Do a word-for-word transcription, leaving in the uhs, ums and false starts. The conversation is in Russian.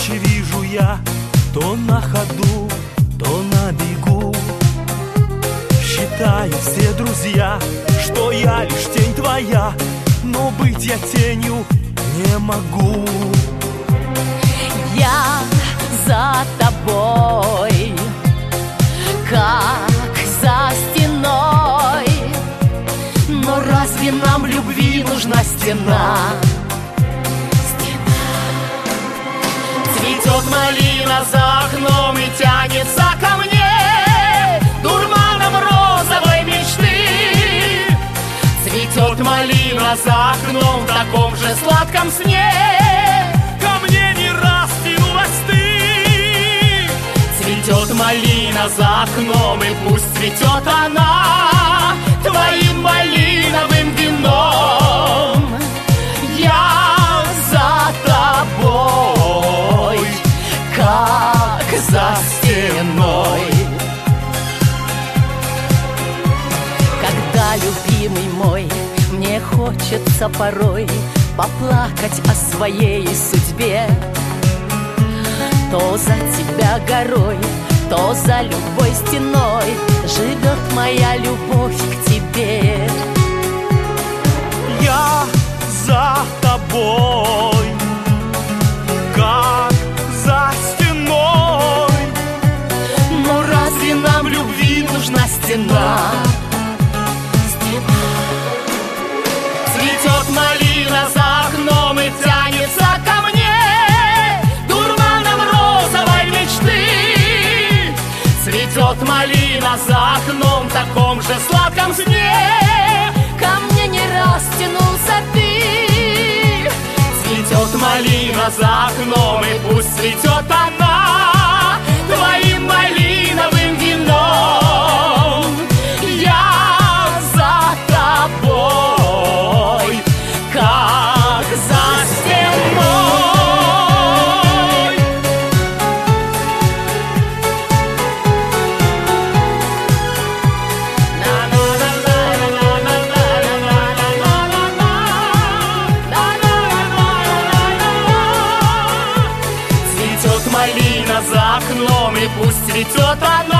ночи вижу я, то на ходу, то на бегу. Считаю все друзья, что я лишь тень твоя, но быть я тенью не могу. Я за тобой, как за стеной. Но разве нам любви нужна стена? Цветет малина за окном и тянется ко мне дурманом розовой мечты. Цветет малина за окном в таком же сладком сне. Ко мне не раз тянулась ты. Цветет малина за окном, и пусть цветет она твоим малиновым вином. Я за тобой, как за стеной. Когда, любимый мой, мне хочется порой поплакать о своей судьбе, то за тебя горой, то за любой стеной живет моя любовь к тебе. Я за тобой, как за стеной. Но разве нам любви нужна стена? Цветет малина за окном и тянется ко мне дурманом розовой мечты. Цветет малина за окном в таком же сладком сне. Ко мне не раз тянулся ты. Цветет малина за окном, и пусть цветет она твоим малиновым вином. Я за тобой, Как за стеной. Цветет малина за окном, и пусть цветет она